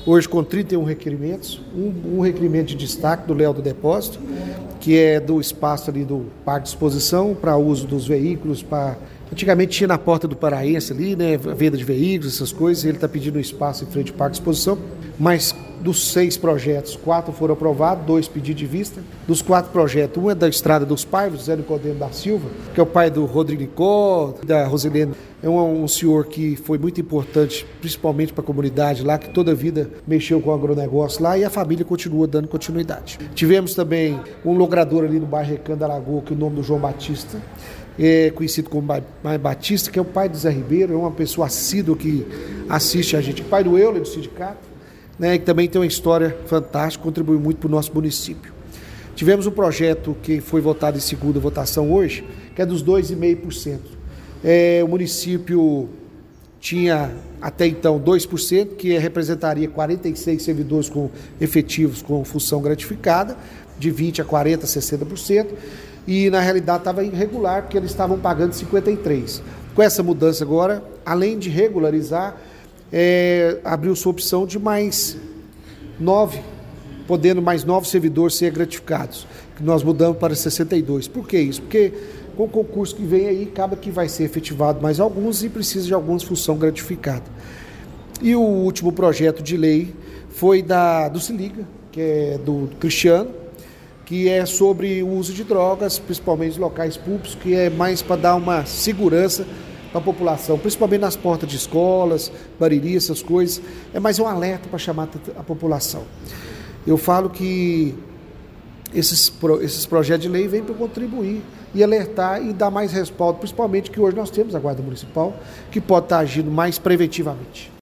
hoje com 31 requerimentos, um requerimento de destaque do Léo do Depósito, que é do espaço ali do Parque de Exposição para uso dos veículos, antigamente tinha na porta do Paraense ali, né, venda de veículos, essas coisas, ele está pedindo um espaço em frente ao Parque de Exposição, mas dos 6 projetos, 4 foram aprovados, 2 pedidos de vista. Dos 4 projetos, um é da Estrada dos Paivos, Zé Nicodemo da Silva, que é o pai do Rodrigo Nicó, da Rosilene. É um senhor que foi muito importante, principalmente para a comunidade lá, que toda a vida mexeu com o agronegócio lá, e a família continua dando continuidade. Tivemos também um logrador ali no bairro Recanto da Lagoa, que é o nome do João Batista, conhecido como Maio Batista, que é o pai do Zé Ribeiro, é uma pessoa assídua que assiste a gente, pai do Euler, do sindicato, né, que também tem uma história fantástica, contribui muito para o nosso município. Tivemos um projeto que foi votado em segunda votação hoje, que é dos 2,5%. O município tinha até então 2%, que representaria 46 servidores com efetivos com função gratificada, de 20% a 40%, 60%, e na realidade estava irregular, porque eles estavam pagando 53%. Com essa mudança agora, além de regularizar, abriu-se a opção de mais 9, podendo mais 9 servidores ser gratificados, que nós mudamos para 62. Por que isso? Porque com o concurso que vem aí, acaba que vai ser efetivado mais alguns e precisa de algumas função gratificada. E o último projeto de lei foi do Se Liga, que é do Cristiano, que é sobre o uso de drogas, principalmente em locais públicos, que é mais para dar uma segurança para a população, principalmente nas portas de escolas, Bariri, essas coisas. É mais um alerta para chamar a população. Eu falo que esses projetos de lei vêm para contribuir e alertar e dar mais respaldo, principalmente que hoje nós temos a Guarda Municipal, que pode estar agindo mais preventivamente.